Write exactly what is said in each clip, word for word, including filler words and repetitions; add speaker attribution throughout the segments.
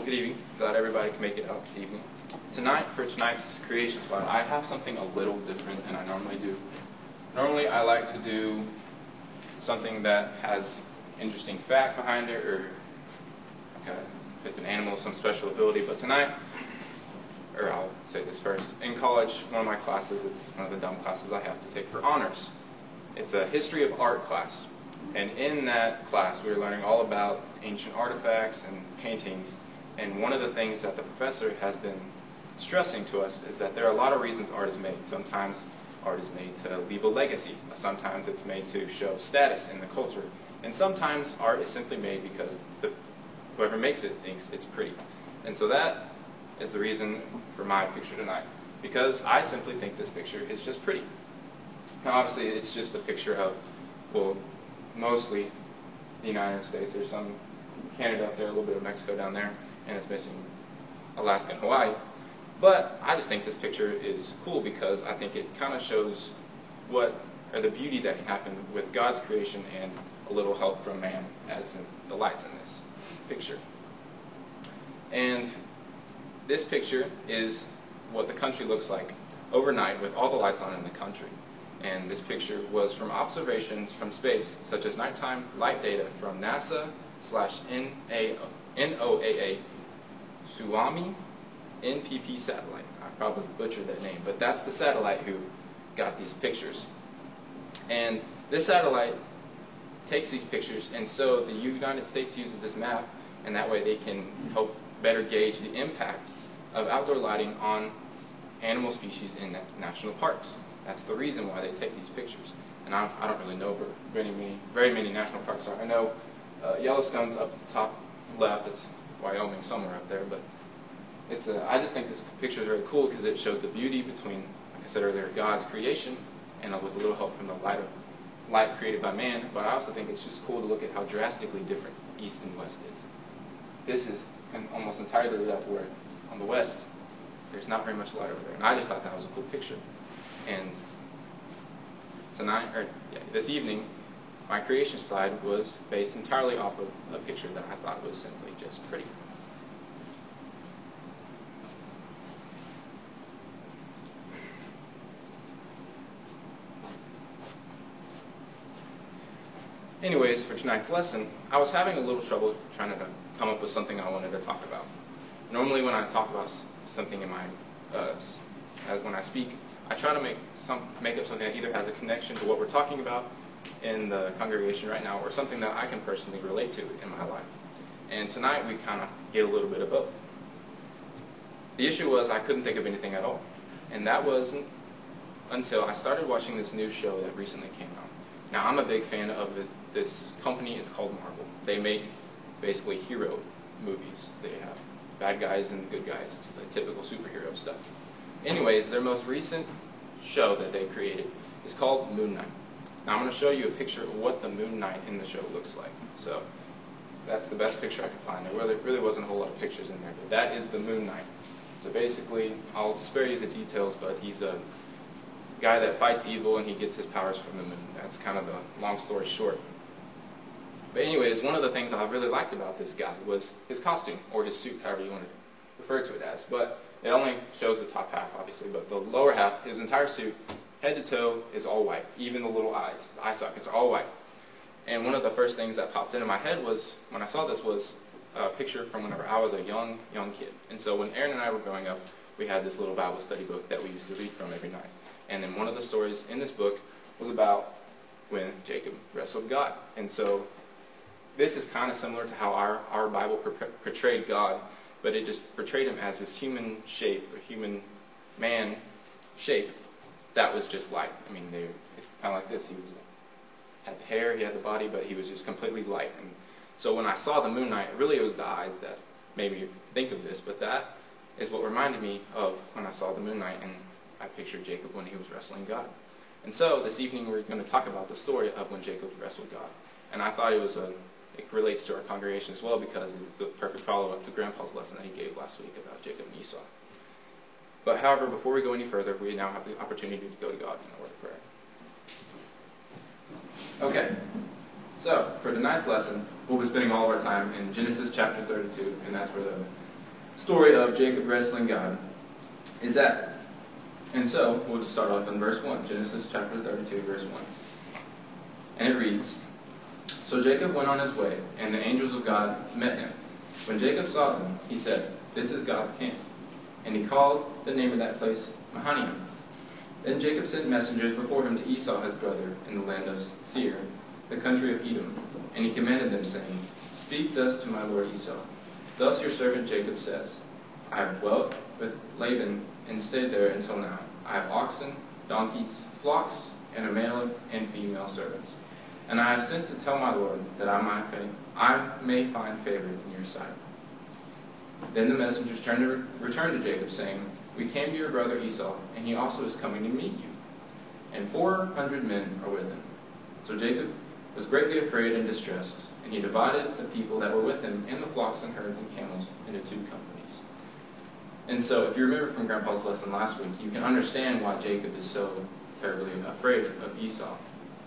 Speaker 1: Good evening. Glad everybody can make it out this evening. Tonight, for tonight's creation slide, I have something a little different than I normally do. Normally, I like to do something that has interesting fact behind it, or okay, if it's an animal, some special ability. But tonight, or I'll say this first, in college, one of my classes, it's one of the dumb classes I have to take for honors. It's a history of art class. And in that class, we were learning all about ancient artifacts and paintings. And one of the things that the professor has been stressing to us is that there are a lot of reasons art is made. Sometimes art is made to leave a legacy. Sometimes it's made to show status in the culture. And sometimes art is simply made because the, whoever makes it thinks it's pretty. And so that is the reason for my picture tonight. Because I simply think this picture is just pretty. Now obviously it's just a picture of, well, mostly the United States. There's some Canada up there, a little bit of Mexico down there, and it's missing Alaska and Hawaii. But I just think this picture is cool because I think it kind of shows what, or the beauty that can happen with God's creation and a little help from man, as in the lights in this picture. And this picture is what the country looks like overnight with all the lights on in the country. And this picture was from observations from space, such as nighttime light data from NASA slash N O A A Suomi N P P satellite. I probably butchered that name, but that's the satellite who got these pictures. And this satellite takes these pictures, and so the United States uses this map, and that way they can help better gauge the impact of outdoor lighting on animal species in national parks. That's the reason why they take these pictures. And I, I don't really know very many, very many national parks are. I know uh, Yellowstone's up at the top left. It's Wyoming somewhere up there. But it's a, I just think this picture is very cool because it shows the beauty between, like I said earlier, God's creation and uh, with a little help from the light, of, light created by man. But I also think it's just cool to look at how drastically different East and West is. This is almost entirely lit up, where on the West there's not very much light over there. And I just thought that was a cool picture. And tonight, or yeah, this evening, my creation slide was based entirely off of a picture that I thought was simply just pretty. Anyways, for tonight's lesson, I was having a little trouble trying to come up with something I wanted to talk about. Normally when I talk about something in my, uh, as when I speak, I try to make some make up something that either has a connection to what we're talking about in the congregation right now, or something that I can personally relate to in my life. And tonight we kind of get a little bit of both. The issue was I couldn't think of anything at all, and that wasn't until I started watching this new show that recently came out. Now I'm a big fan of this company. It's called Marvel. They make basically hero movies. They have bad guys and good guys. It's the typical superhero stuff. Anyways, their most recent show that they created is called Moon Knight. Now I'm going to show you a picture of what the Moon Knight in the show looks like. So that's the best picture I could find. There really, really wasn't a whole lot of pictures in there, but that is the Moon Knight. So basically, I'll spare you the details, but he's a guy that fights evil and he gets his powers from the moon. That's kind of the long story short. But anyways, one of the things I really liked about this guy was his costume, or his suit, however you want to refer to it as. But it only shows the top half, obviously, but the lower half, his entire suit, head to toe, is all white. Even the little eyes, the eye sockets are all white. And one of the first things that popped into my head was, when I saw this, was a picture from whenever I was a young, young kid. And so when Aaron and I were growing up, we had this little Bible study book that we used to read from every night. And then one of the stories in this book was about when Jacob wrestled God. And so this is kind of similar to how our, our Bible portrayed God, but it just portrayed him as this human shape, or human man shape that was just light. I mean, they were kind of like this. He was had the hair, he had the body, but he was just completely light. And so when I saw the Moon Knight, really it was the eyes that made me think of this, but that is what reminded me of when I saw the Moon Knight, and I pictured Jacob when he was wrestling God. And so this evening we're going to talk about the story of when Jacob wrestled God. And I thought it was a It relates to our congregation as well, because it was a perfect follow-up to Grandpa's lesson that he gave last week about Jacob and Esau. But however, before we go any further, we now have the opportunity to go to God in a word of prayer. Okay, so for tonight's lesson, we'll be spending all of our time in Genesis chapter thirty-two, and that's where the story of Jacob wrestling God is at. And so, we'll just start off in verse one, Genesis chapter thirty-two, verse one. And it reads, So Jacob went on his way, and the angels of God met him. When Jacob saw them, he said, This is God's camp. And he called the name of that place Mahanaim. Then Jacob sent messengers before him to Esau his brother in the land of Seir, the country of Edom. And he commanded them, saying, Speak thus to my lord Esau. Thus your servant Jacob says, I have dwelt with Laban and stayed there until now. I have oxen, donkeys, flocks, and a male and female servants. And I have sent to tell my lord that I might I may find favor in your sight. Then the messengers turned to re returned to Jacob, saying, We came to your brother Esau, and he also is coming to meet you. And four hundred men are with him. So Jacob was greatly afraid and distressed, and he divided the people that were with him and the flocks and herds and camels into two companies. And so, if you remember from Grandpa's lesson last week, you can understand why Jacob is so terribly afraid of Esau.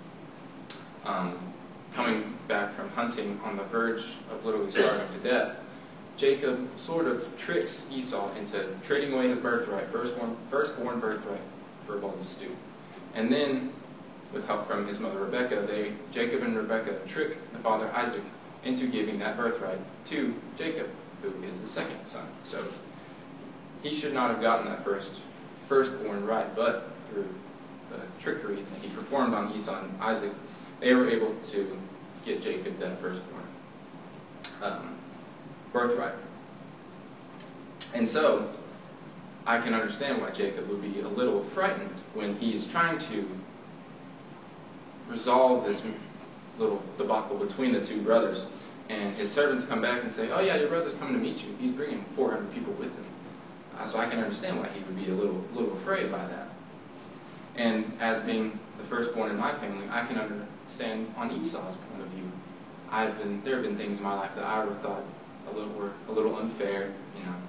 Speaker 1: Um, coming back from hunting on the verge of literally starving to death, Jacob sort of tricks Esau into trading away his birthright, firstborn, firstborn birthright, for a bowl of stew. And then, with help from his mother Rebekah, they, Jacob and Rebekah trick the father Isaac into giving that birthright to Jacob, who is the second son. So he should not have gotten that first firstborn right, but through the trickery that he performed on Esau and Isaac, they were able to get Jacob that firstborn um, birthright. And so, I can understand why Jacob would be a little frightened when he is trying to resolve this little debacle between the two brothers. And his servants come back and say, oh yeah, your brother's coming to meet you. He's bringing four hundred people with him. Uh, so I can understand why he would be a little, little afraid by that. And as being the firstborn in my family, I can understand on Esau's point of view. I've been, there have been things in my life that I would have thought a little, were a little unfair, you know.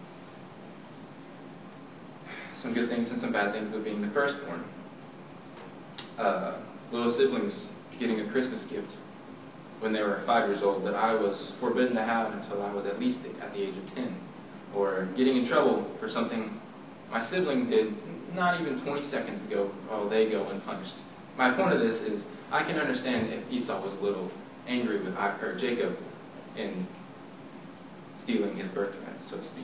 Speaker 1: Some good things and some bad things with being the firstborn. Uh, little siblings getting a Christmas gift when they were five years old that I was forbidden to have until I was at least at the age of ten. Or getting in trouble for something my sibling did not even twenty seconds ago, oh, they go unpunished. My point of this is, I can understand if Esau was a little angry with or Jacob in stealing his birthright, so to speak.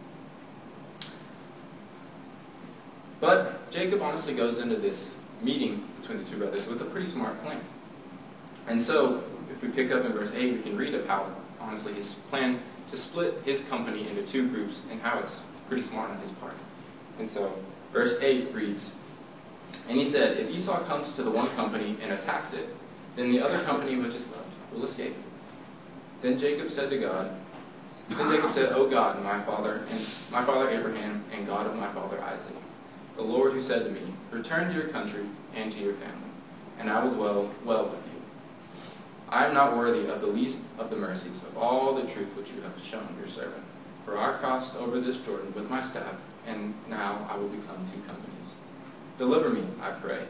Speaker 1: But Jacob honestly goes into this meeting between the two brothers with a pretty smart plan. And so, if we pick up in verse eight, we can read of how, honestly, his plan to split his company into two groups and how it's pretty smart on his part. And so, verse eight reads, And he said, If Esau comes to the one company and attacks it, then the other company which is left will escape. Then Jacob said to God, Then Jacob said, O God, my father, and my father Abraham, and God of my father Isaac, the Lord who said to me, Return to your country and to your family, and I will dwell well with you. I am not worthy of the least of the mercies of all the truth which you have shown your servant. For I crossed over this Jordan with my staff, and now I will become two companies. Deliver me, I pray,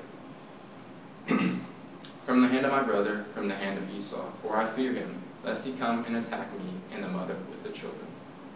Speaker 1: from the hand of my brother, from the hand of Esau, for I fear him, lest he come and attack me and the mother with the children.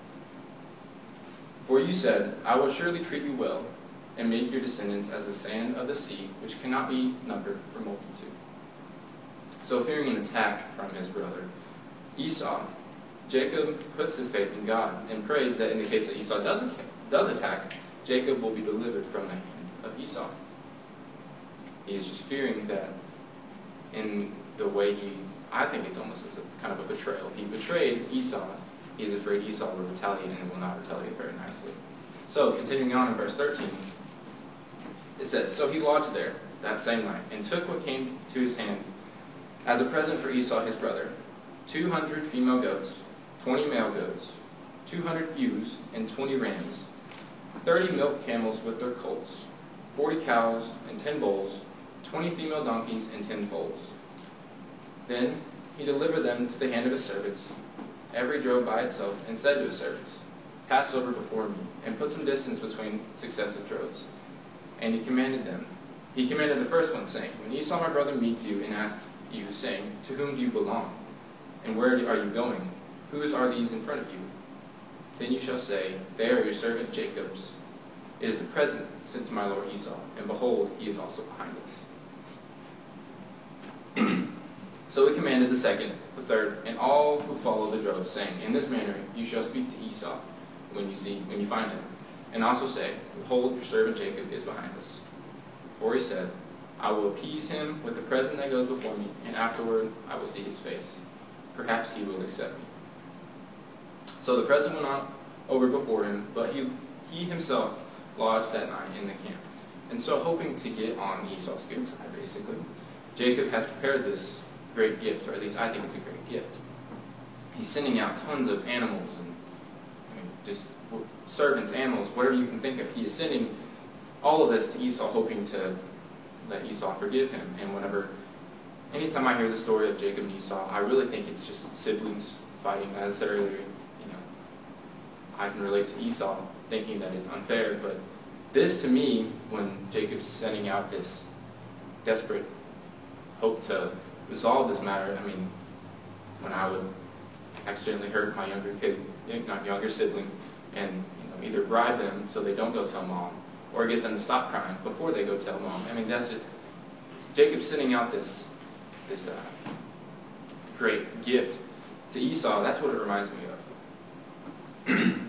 Speaker 1: For you said, I will surely treat you well, and make your descendants as the sand of the sea, which cannot be numbered for multitude. So fearing an attack from his brother Esau, Jacob puts his faith in God and prays that in the case that Esau does, does attack, Jacob will be delivered from the hand of Esau. He is just fearing that in the way he, I think it's almost as a kind of a betrayal. He betrayed Esau. He is afraid Esau will retaliate and will not retaliate very nicely. So, continuing on in verse thirteen, it says, So he lodged there that same night, and took what came to his hand as a present for Esau his brother, two hundred female goats, twenty male goats, two hundred ewes, and twenty rams, thirty milk camels with their colts, forty cows and ten bulls, twenty female donkeys and ten foals. Then he delivered them to the hand of his servants, every drove by itself, and said to his servants, Pass over before me, and put some distance between successive droves. And he commanded them. He commanded the first one, saying, When Esau my brother meets you and asks you, saying, To whom do you belong? And where are you going? Whose are these in front of you? Then you shall say, They are your servant Jacob's. It is a present sent to my lord Esau, and behold, he is also behind us. So he commanded the second, the third, and all who follow the drove, saying, In this manner you shall speak to Esau when you see when you find him, and also say, Behold, your servant Jacob is behind us. For he said, I will appease him with the present that goes before me, and afterward I will see his face. Perhaps he will accept me. So the present went on over before him, but he, he himself lodged that night in the camp. And so, hoping to get on Esau's good side, basically, Jacob has prepared this great gift, or at least I think it's a great gift. He's sending out tons of animals, and I mean, just servants, animals, whatever you can think of. He is sending all of this to Esau, hoping to let Esau forgive him. And whenever, anytime I hear the story of Jacob and Esau, I really think it's just siblings fighting. As I said earlier, you know, I can relate to Esau thinking that it's unfair, but this to me, when Jacob's sending out this desperate hope to resolve this matter, I mean, when I would accidentally hurt my younger kid, not younger sibling, and you know, either bribe them so they don't go tell mom, or get them to stop crying before they go tell mom. I mean, that's just Jacob sending out this this uh, great gift to Esau. That's what it reminds me of.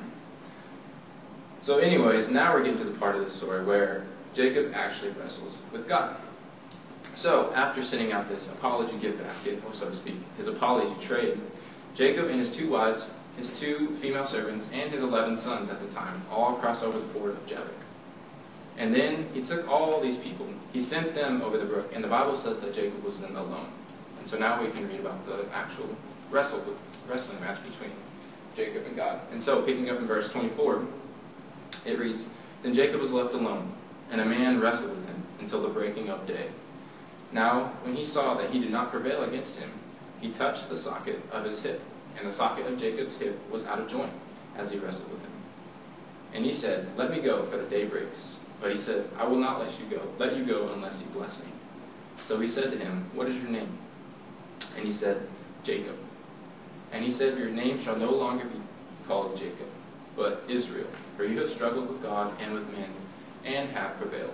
Speaker 1: So anyways, now we're getting to the part of the story where Jacob actually wrestles with God. So after sending out this apology gift basket, or so to speak, his apology trade, Jacob and his two wives, his two female servants, and his eleven sons at the time all crossed over the ford of Jabbok. And then he took all these people, he sent them over the brook, and the Bible says that Jacob was then alone. And so now we can read about the actual wrestle, wrestling match between Jacob and God. And so picking up in verse twenty-four, it reads, Then Jacob was left alone, and a man wrestled with him until the breaking of day. Now when he saw that he did not prevail against him, he touched the socket of his hip, and the socket of Jacob's hip was out of joint as he wrestled with him. And he said, Let me go, for the day breaks. But he said, I will not let you go, let you go unless you bless me. So he said to him, What is your name? And he said, Jacob. And he said, Your name shall no longer be called Jacob, but Israel, for you have struggled with God and with men, and have prevailed.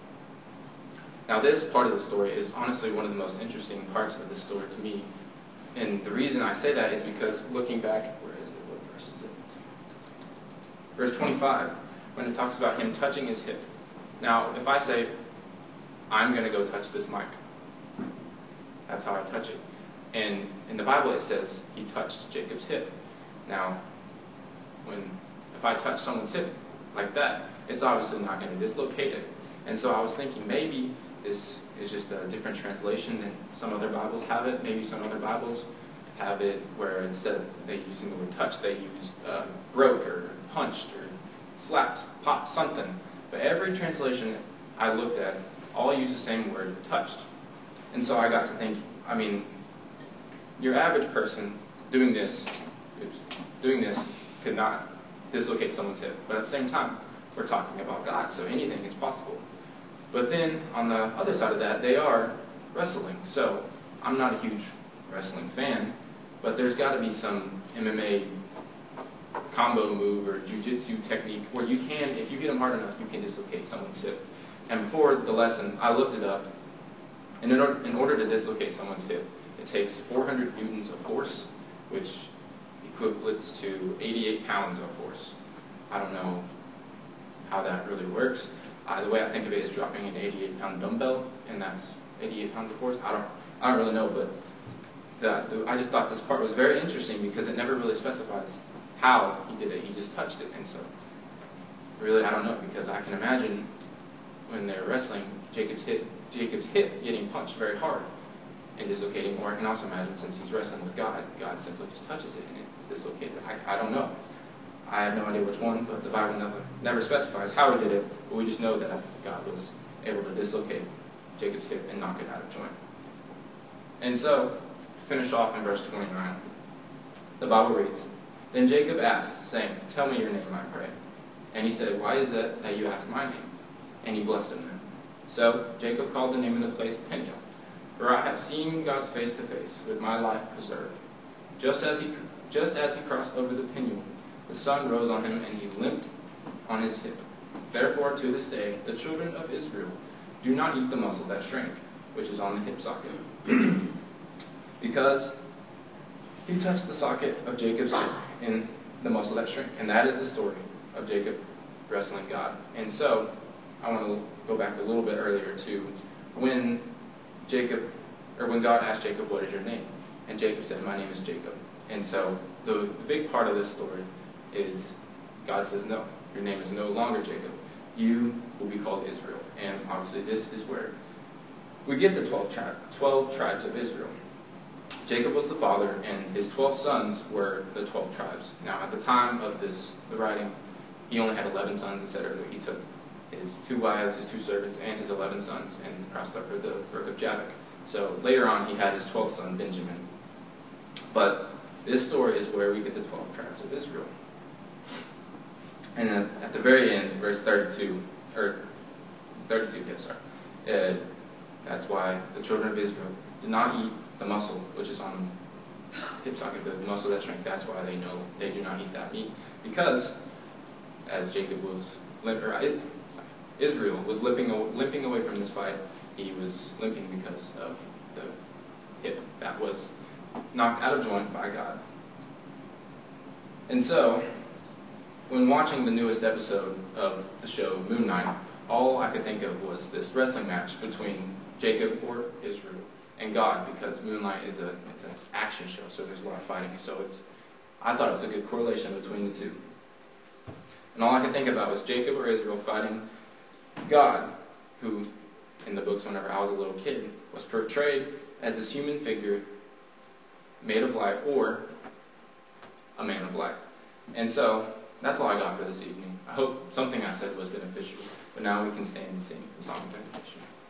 Speaker 1: Now this part of the story is honestly one of the most interesting parts of this story to me. And the reason I say that is because looking back, where is it? What verse is it? Verse twenty-five, when it talks about him touching his hip. Now, if I say, I'm going to go touch this mic, that's how I touch it. And in the Bible it says he touched Jacob's hip. Now, when if I touch someone's hip like that, it's obviously not going to dislocate it. And so I was thinking maybe this is just a different translation than some other Bibles have it. Maybe some other Bibles have it where instead of they using the word touch, they used uh, broke or punched or slapped, popped, something. But every translation I looked at all use the same word, touched. And so I got to think, I mean, your average person doing this, oops, doing this could not dislocate someone's hip. But at the same time, we're talking about God, so anything is possible. But then, on the other side of that, they are wrestling. So, I'm not a huge wrestling fan, but there's got to be some M M A combo move or jiu-jitsu technique where you can, if you hit them hard enough, you can dislocate someone's hip. And before the lesson, I looked it up. And in order, in order to dislocate someone's hip, it takes four hundred newtons of force, which equates to eighty-eight pounds of force. I don't know how that really works. Uh, the way I think of it is dropping an eighty-eight pound dumbbell, and that's eighty-eight pounds of force. I don't, I don't really know, but the, the, I just thought this part was very interesting because it never really specifies how he did it. He just touched it, and so really I don't know, because I can imagine when they're wrestling, Jacob's hip, Jacob's hip getting punched very hard and dislocating, or I can also imagine since he's wrestling with God, God simply just touches it and it's dislocated. I, I don't know. I have no idea which one, but the Bible never, never specifies how he did it, but we just know that God was able to dislocate Jacob's hip and knock it out of joint. And so, to finish off in verse twenty-nine, the Bible reads, Then Jacob asked, saying, Tell me your name, I pray. And he said, Why is it that you ask my name? And he blessed him then. So Jacob called the name of the place Peniel, for I have seen God's face to face, with my life preserved. Just as he, just as he crossed over the Peniel, the sun rose on him, and he limped on his hip. Therefore, to this day, the children of Israel do not eat the muscle that shrank, which is on the hip socket, because he touched the socket of Jacob's hip in the muscle that shrank. And that is the story of Jacob wrestling God. And so, I want to go back a little bit earlier to when Jacob, or when God asked Jacob, "What is your name?" And Jacob said, "My name is Jacob." And so, the, the big part of this story is God says, "No, your name is no longer Jacob. You will be called Israel." And obviously, this is where we get the twelve, tri twelve tribes of Israel. Jacob was the father, and his twelve sons were the twelve tribes. Now, at the time of this, the writing, he only had eleven sons. Instead of he took his two wives, his two servants, and his eleven sons, and crossed over the brook of Jabbok. So later on, he had his twelfth son, Benjamin. But this story is where we get the twelve tribes of Israel. And then at the very end, verse thirty-two, or thirty-two, yes, sorry. Uh, that's why the children of Israel did not eat the muscle, which is on the hip socket, the muscle that shrank. That's why they know they do not eat that meat. Because, as Jacob was, or Israel was limping, limping away from this fight, he was limping because of the hip that was knocked out of joint by God. And so, when watching the newest episode of the show, Moon Knight, all I could think of was this wrestling match between Jacob, or Israel, and God, because Moonlight is a it's an action show, so there's a lot of fighting. So it's I thought it was a good correlation between the two. And all I could think about was Jacob or Israel fighting God, who, in the books whenever I was a little kid, was portrayed as this human figure made of light, or a man of light. And so, that's all I got for this evening. I hope something I said was beneficial, but now we can stand and sing the song of benediction.